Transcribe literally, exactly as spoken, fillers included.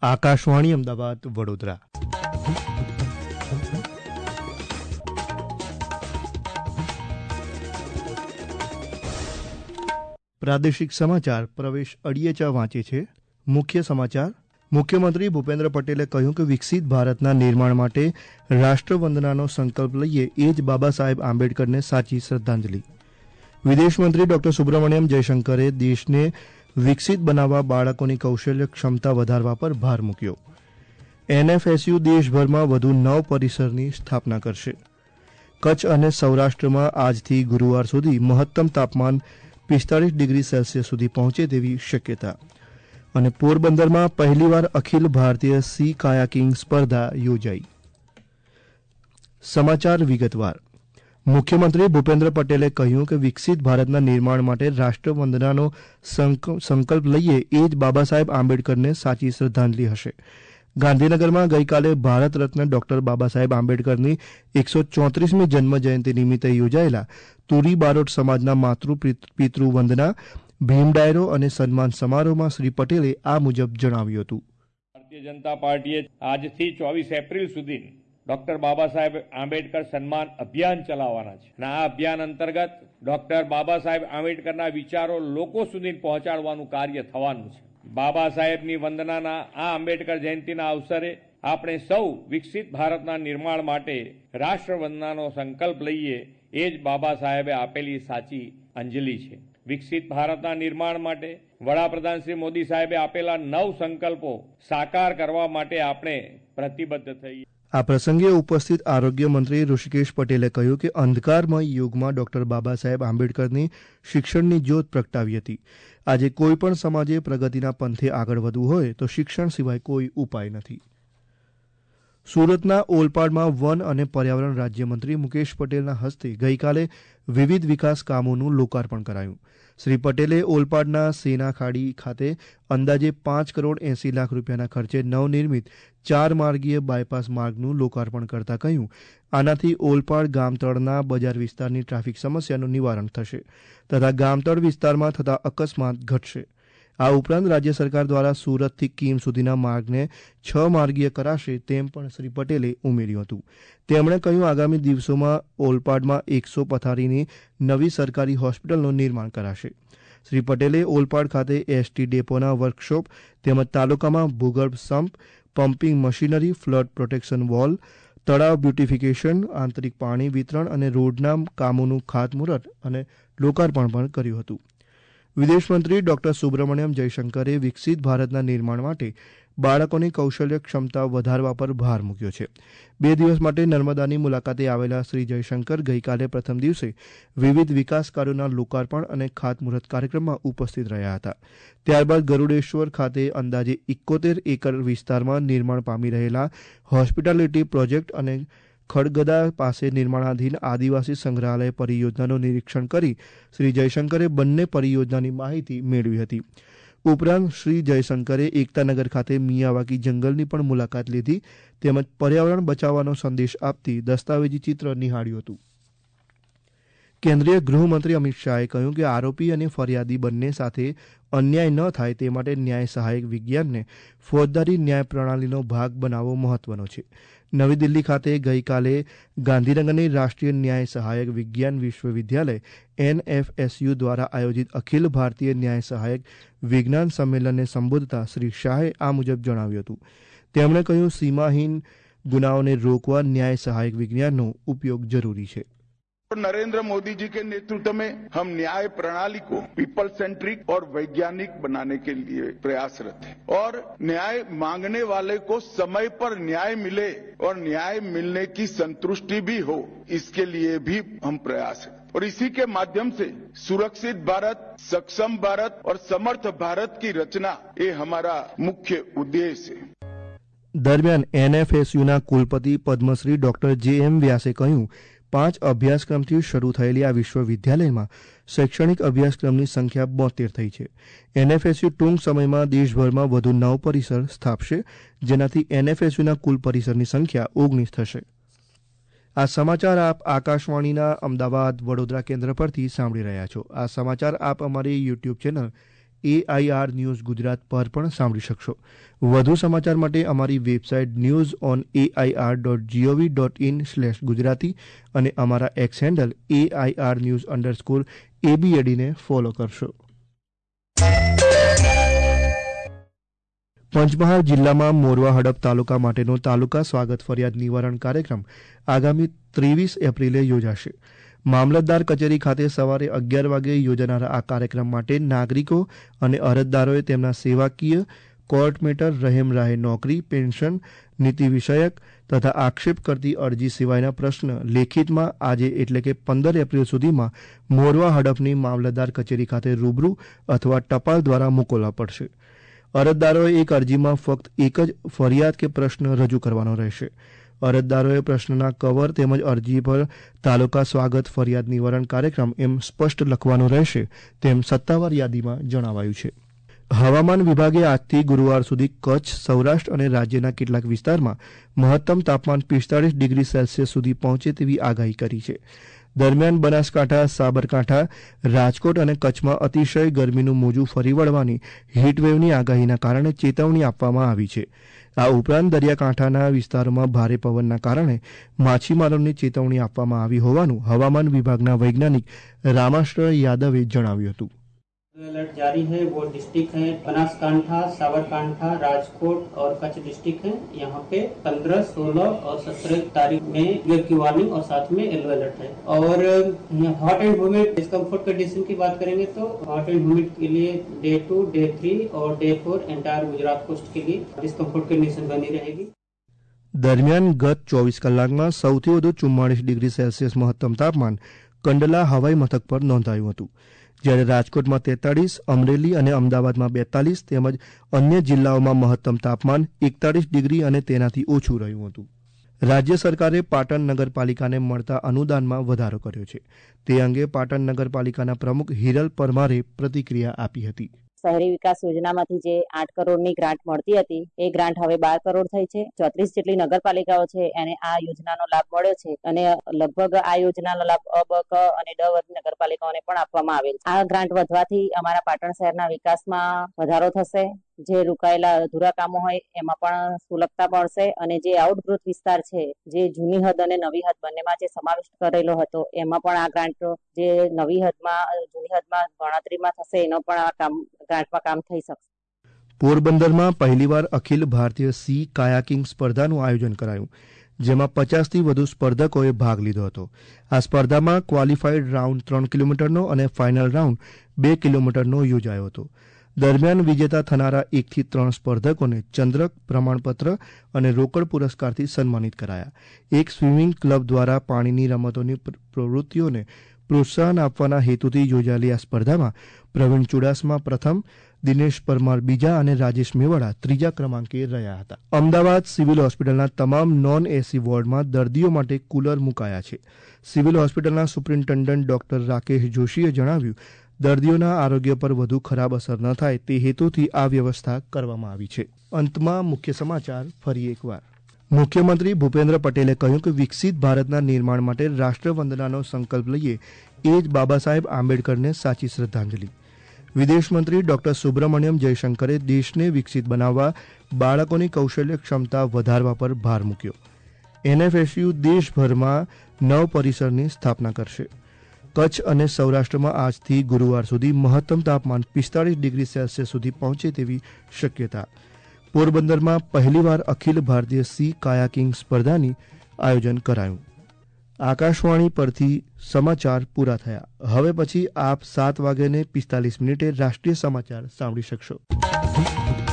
આકાશવાણી અમદાવાદ વડોદરા. પ્રાદેશિક સમાચાર પ્રવેશ અડિયેચા વાંચે છે. મુખ્ય સમાચાર. મુખ્યમંત્રી ભૂપેન્દ્ર પટેલે કહ્યું કે વિકસિત ભારતના નિર્માણ માટે રાષ્ટ્રવંદનાનો સંકલ્પ લઈએ એ જ બાબા સાહેબ આંબેડકરને સાચી શ્રદ્ધાંજલિ. વિદેશમંત્રી ડોક્ટર સુબ્રમણ્યમ જયશંકરે દેશને વિકસિત બનાવવા બાળકોની કૌશલ્ય ક્ષમતા વધારવા પર ભાર મૂક્યો. એનએફએસયુ દેશભરમાં વધુ નવ પરિસરની સ્થાપના કરશે. કચ્છ અને સૌરાષ્ટ્રમાં આજથી ગુરુવાર સુધી મહત્તમ તાપમાન પિસ્તાળીસ ડિગ્રી સેલ્સિયસ સુધી પહોંચે તેવી શક્યતા. અને પોરબંદરમાં પહેલીવાર અખિલ ભારતીય સી કાયાકિંગ સ્પર્ધા યોજાઈ. સમાચાર વિગતવાર. મુખ્યમંત્રી ભૂપેન્દ્ર પટેલે કહ્યું કે વિકસિત ભારતના નિર્માણ માટે રાષ્ટ્રવંદનાનો સંકલ્પ લઈએ એ જ બાબા સાહેબ આંબેડકરને સાચી શ્રદ્ધાંજલિ હશે. ગાંધીનગરમાં ગઈકાલે ભારત રત્ન ડોક્ટર બાબા સાહેબ આંબેડકરની એકસો ચોત્રીસમી જન્મજયંતિ નિમિત્તે યોજાયેલા તુરી બારોટ સમાજના માતૃ પિતૃ વંદના ભીમ ડાયરો અને સન્માન સમારોહમાં શ્રી પટેલે આ મુજબ જણાવ્યું હતું. ભારતીય જનતા પાર્ટીએ આજથી ચોવીસ એપ્રિલ સુધી ડોક્ટર બાબા સાહેબ આંબેડકર સન્માન અભિયાન ચલાવવાના છે અને આ અભિયાન અંતર્ગત ડોક્ટર બાબા સાહેબ આંબેડકરના વિચારો લોકો સુધી પહોંચાડવાનું કાર્ય થવાનું છે. બાબા સાહેબની વંદનાના આ આંબેડકર જયંતિના અવસરે આપણે સૌ વિકસિત ભારતના નિર્માણ માટે રાષ્ટ્રવંદનાનો સંકલ્પ લઈએ એ જ બાબા સાહેબે આપેલી સાચી અંજલિ છે. વિકસિત ભારતના નિર્માણ માટે વડાપ્રધાન શ્રી મોદી સાહેબે આપેલા નવ સંકલ્પો સાકાર કરવા માટે આપણે પ્રતિબદ્ધ થઈએ. આ પ્રસંગે ઉપસ્થિત આરોગ્ય મંત્રી ઋષિકેશ પટેલે કહ્યું કે અંધકારમય યુગમાં ડોક્ટર બાબા સાહેબ આંબેડકરની શિક્ષણની જ્યોત પ્રગટાવી હતી. આજે કોઈ પણ સમાજે પ્રગતિના પંથે આગળ વધવું હોય તો શિક્ષણ સિવાય કોઈ ઉપાય નથી. સુરતના ઓલપાડમાં વન અને પર્યાવરણ રાજ્યમંત્રી મુકેશ પટેલના હસ્તે ગઈકાલે વિવિધ વિકાસ કામોનું લોકાર્પણ કરાયું. શ્રી પટેલે ઓલપાડના સેના ખાડી ખાતે અંદાજે પાંચ કરોડ એસી લાખ રૂપિયાના ખર્ચે નવનિર્મિત ચાર માર્ગીય બાયપાસ માર્ગનું લોકાર્પણ કરતા કહ્યું, આનાથી ઓલપાડ ગામતળના બજાર વિસ્તારની ટ્રાફિક સમસ્યાનું નિવારણ થશે તથા ગામતળ વિસ્તારમાં થતા અકસ્માત ઘટશે. આ ઉપરાંત રાજ્ય સરકાર દ્વારા સુરતથી કીમ સુધીના માર્ગને છ માર્ગીય કરાશે તેમ પણ શ્રી પટેલે ઉમેર્યું હતું. તેમણે કહ્યું, આગામી દિવસોમાં ઓલપાડમાં એકસો પથારીની નવી સરકારી હોસ્પિટલનું નિર્માણ કરાશે. શ્રી પટેલે ઓલપાડ ખાતે એસટી ડેપોના વર્કશોપ તેમજ તાલુકામાં ભૂગર્ભ સંપ, pumping machinery, flood protection wall, તળાવ બ્યુટિફિકેશન, આંતરિક પાણી વિતરણ અને રોડના કામોનું ખાતમુહૂર્ત અને લોકાર્પણ પણ કર્યું હતું. વિદેશમંત્રી ડોક્ટર સુબ્રમણ્યમ જયશંકરે વિકસિત ભારતના નિર્માણ માટે બાળકોની કૌશલ્ય ક્ષમતા વધારવા પર ભાર મૂક્યો છે. બે દિવસ માટે નર્મદાની મુલાકાતે આવેલા શ્રી જયશંકર ગઈકાલે પ્રથમ દિવસે વિવિધ વિકાસ કાર્યોના લોકાર્પણ અને ખાતમુહૂર્ત કાર્યક્રમમાં ઉપસ્થિત રહ્યા હતા. ત્યારબાદ ગરુડેશ્વર ખાતે અંદાજે ઇકોતેર એકર વિસ્તારમાં નિર્માણ પામી રહેલા હોસ્પિટાલિટી પ્રોજેક્ટ અને ખડગદા પાસે નિર્માણાધીન આદિવાસી સંગ્રહાલય પરિયોજનાનું નિરીક્ષણ કરી શ્રી જયશંકરે બંને પરિયોજનાની માહિતી મેળવી હતી. ઉપરાંત શ્રી જયશંકરે એકતાનગર ખાતે મિયાવાકી જંગલની પણ મુલાકાત લીધી તેમજ પર્યાવરણ બચાવવાનો સંદેશ આપતી દસ્તાવેજી ચિત્ર નિહાળ્યું હતું. કેન્દ્રીય ગૃહમંત્રી અમિત શાહે કહ્યું કે આરોપી અને ફરિયાદી બંને સાથે અન્યાય ન થાય તે માટે ન્યાય સહાયક વિજ્ઞાનને ફોજદારી ન્યાય પ્રણાલીનો ભાગ બનાવવો મહત્વનો છે. નવી દિલ્હી ખાતે ગઈકાલે ગાંધીનગરની રાષ્ટ્રીય ન્યાય સહાયક વિજ્ઞાન વિશ્વવિદ્યાલય એનએફએસયુ દ્વારા આયોજિત અખિલ ભારતીય ન્યાય સહાયક વિજ્ઞાન સંમેલનને સંબોધતા શ્રી શાહે આ મુજબ જણાવ્યું હતું. તેમણે કહ્યું, સીમાહીન ગુનાઓને રોકવા ન્યાય સહાયક વિજ્ઞાનનો ઉપયોગ જરૂરી છે. नरेंद्र मोदी जी के नेतृत्व में हम न्याय प्रणाली को पीपल सेंट्रिक और वैज्ञानिक बनाने के लिए प्रयासरत हैं और न्याय मांगने वाले को समय पर न्याय मिले और न्याय मिलने की संतुष्टि भी हो, इसके लिए भी हम प्रयास हैं और इसी के माध्यम से सुरक्षित भारत, सक्षम भारत और समर्थ भारत की रचना ये हमारा मुख्य उद्देश्य है. दरमियान एनएफएसयूना कुलपति पद्मश्री डॉक्टर जे एम व्यासे કહ્યું, પાંચ અભ્યાસક્રમથી શરૂ થયેલી આ વિશ્વવિદ્યાલયમાં શૈક્ષણિક અભ્યાસક્રમની સંખ્યા બોતેર થઈ છે. એનએફએસયુ ટૂંક સમયમાં દેશભરમાં વધુ નવ પરિસર સ્થાપશે, જેનાથી એનએફએસયુના કુલ પરિસરની સંખ્યા ઓગણીસ થશે. આ સમાચાર આપ આકાશવાણીના અમદાવાદ વડોદરા કેન્દ્ર પરથી સાંભળી રહ્યા છો. આ સમાચાર આપ અમારી YouTube channel AIR news Gujarat પર પણ સાંભળી શકશો. વધુ સમાચાર માટે અમારી website news on AIR dot GOV dot in slash Gujarati અને અમારા X handle AIR news underscore એબીએડીને ફોલો કરશો. પંચમહાલ જિલ્લામાં મોરવા હડપ તાલુકા માટેનો તાલુકા સ્વાગત ફરિયાદ નિવારણ કાર્યક્રમ આગામી ત્રેવીસ એપ્રિલે યોજાશે. મામલતદાર કચેરી ખાતે સવારે અગિયાર વાગે યોજાનારા આ કાર્યક્રમ માટે નાગરિકો અને અરજદારોએ તેમના સેવાકીય, કોર્ટ મેટર, રહેમ રાહે નોકરી, પેન્શન, નીતિ વિષયક તથા આક્ષેપ કરતી અરજી સિવાયના પ્રશ્ન લેખિતમાં આજે એટલે કે પંદર એપ્રિલ સુધીમાં મોરવા હડપની મામલતદાર કચેરી ખાતે રૂબરૂ અથવા ટપાલ દ્વારા મોકલવા પડશે. અરજદારોએ એક અરજીમાં ફક્ત એક જ ફરિયાદ કે પ્રશ્ન રજૂ કરવાનો રહેશે. અરજદારોએ પ્રશ્નના કવર તેમજ અરજી પર તાલુકા સ્વાગત ફરિયાદ નિવારણ કાર્યક્રમ એમ સ્પષ્ટ લખવાનું રહેશે તેમ સત્તાવાર યાદીમાં જણાવાયું છે. હવામાન વિભાગે આજથી ગુરુવાર સુધી કચ્છ, સૌરાષ્ટ્ર અને રાજ્યના કેટલાક વિસ્તારમાં મહત્તમ તાપમાન પિસ્તાળીસ ડિગ્રી સેલ્સિયસ સુધી પહોંચે તેવી આગાહી કરી છે. દરમિયાન બનાસકાંઠા, સાબરકાંઠા, રાજકોટ અને કચ્છમાં અતિશય ગરમીનું મોજું ફરી વળવાની હીટવેવની આગાહીના કારણે ચેતવણી આપવામાં આવી છે. આ ઉપરાંત દરિયાકાંઠાના વિસ્તારોમાં ભારે પવનના કારણે માછીમારોની ચેતવણી આપવામાં આવી હોવાનું હવામાન વિભાગના વૈજ્ઞાનિક રામાશ્રય યાદવે જણાવ્યું હતું. अलर्ट जारी है वो डिस्ट्रिक्ट है बनासकांठा, साबरकांठा, राजकोट और कच्छ डिस्ट्रिक्ट है. यहाँ पे पंद्रह, सोलह और सत्रह तारीख में वेव की वार्निंग और साथ में येलो अलर्ट है. और hot and humid discomfort condition की बात करेंगे तो हॉट एंड ह्यूमिड के लिए डे टू, डे थ्री और day four entire Gujarat coast के लिए डिस्कम्फर्ट कंडीशन बनी रहेगी. દરમિયાન ગત ચોવીસ કલાકમાં સૌથી વધુ ચુમ્માળીસ ડિગ્રી સેલ્સિયસ મહત્તમ તાપમાન કંડલા હવાઈ મથક પર નોંધાયું હતું, જ્યારે રાજકોટમાં તેતાળીસ, અમરેલી અને અમદાવાદમાં બેતાલીસ તેમજ અન્ય જિલ્લાઓમાં મહત્તમ તાપમાન એકતાળીસ ડિગ્રી અને તેનાથી ઓછું રહ્યું હતું. રાજ્ય સરકારે પાટણ નગરપાલિકાને મળતા અનુદાનમાં વધારો કર્યો છે. તે અંગે પાટણ નગરપાલિકાના પ્રમુખ હિરલ પરમારે પ્રતિક્રિયા આપી હતી. શહેરી વિકાસ યોજનામાંથી જે આઠ કરોડની ગ્રાન્ટ મળતી હતી એ ગ્રાન્ટ હવે બાર કરોડ થઈ છે. ચોત્રીસ જેટલી નગરપાલિકાઓ છે એને આ યોજનાનો લાભ મળ્યો છે અને લગભગ આ યોજનાનો લાભ અ, બ, ક અને ડ વર્ગની નગરપાલિકાઓને પણ આપવામાં આવેલ છે. આ ગ્રાન્ટ વધવાથી અમારા પાટણ શહેરના વિકાસમાં વધારો થશે. જે રોકાયેલા અધૂરા કામો હોય એમાં પણ સુલભતા મળશે અને જે આઉટગ્રોથ વિસ્તાર છે, જે જૂની હદ અને નવી હદ બંનેમાં જે સમાવેશ કરેલો હતો એમાં પણ આ ગ્રાન્ટ જે નવી હદમાં જૂની હદમાં ગણતરીમાં થશે એનો પણ આ કામ ગ્રાન્ટમાં કામ થઈ શકશે. પોરબંદરમાં પહેલીવાર અખિલ ભારતીય સી કાયાકિંગ સ્પર્ધાનું આયોજન કરાયું, જેમાં પચાસથી વધુ સ્પર્ધકોએ ભાગ લીધો હતો. આ સ્પર્ધામાં ક્વોલિફાઈડ રાઉન્ડ ત્રણ કિલોમીટરનો અને ફાઇનલ રાઉન્ડ બે કિલોમીટરનો યોજાયો હતો. દરમિયાન વિજેતા થનારા એકથી ત્રણ સ્પર્ધકોને ચંદ્રક, પ્રમાણપત્ર અને રોકડ પુરસ્કારથી સન્માનિત કરાયા. એક સ્વિમિંગ ક્લબ દ્વારા પાણીની રમતોની પ્રવૃત્તિઓને પ્રોત્સાહન આપવાના હેતુથી યોજાયેલી આ સ્પર્ધામાં પ્રવીણ ચુડાસમા પ્રથમ, દિનેશ પરમાર બીજા અને રાજેશ મેવાડા ત્રીજા ક્રમાંકે રહ્યા હતા. અમદાવાદ સિવિલ હોસ્પિટલના તમામ નોન એસી વોર્ડમાં દર્દીઓ માટે કુલર મુકાયા છે. સિવિલ હોસ્પિટલના સુપ્રિન્ટેન્ડન્ટ ડોક્ટર રાકેશ જોશીએ જણાવ્યું, દર્દીઓના આરોગ્ય પર વધુ ખરાબ અસર ન થાય તે હેતુથી આ વ્યવસ્થા કરવામાં આવી છે. અંતમાં મુખ્ય સમાચાર ફરી એકવાર. મુખ્યમંત્રી ભૂપેન્દ્ર પટેલે કહ્યું કે વિકસિત ભારતના નિર્માણ માટે રાષ્ટ્રવંદનાનો સંકલ્પ લઈએ એ જ બાબા સાહેબ આંબેડકરને સાચી શ્રદ્ધાંજલિ. વિદેશ મંત્રી ડોક્ટર સુબ્રમણ્યમ જયશંકરે દેશને વિકસિત બનાવવા બાળકોની કૌશલ્ય ક્ષમતા વધારવા પર ભાર મૂક્યો. એનએફએસયુ દેશભરમાં નવ પરિસરની સ્થાપના કરશે. કચ્છ અને સૌરાષ્ટ્રમાં આજથી ગુરુવાર સુધી મહત્તમ તાપમાન પિસ્તાળીસ ડિગ્રી સેલ્સિયસ સુધી પહોંચે તેવી શક્યતા. પોરબંદરમાં પહેલીવાર અખિલ ભારતીય સી કાયાકિંગ સ્પર્ધાની આયોજન કરાયું. આકાશવાણી પરથી સમાચાર પૂરા થયા. હવે પછી આપ સાત વાગ્યાને પિસ્તાલીસ મિનિટે રાષ્ટ્રીય સમાચાર સાંભળી શકશો.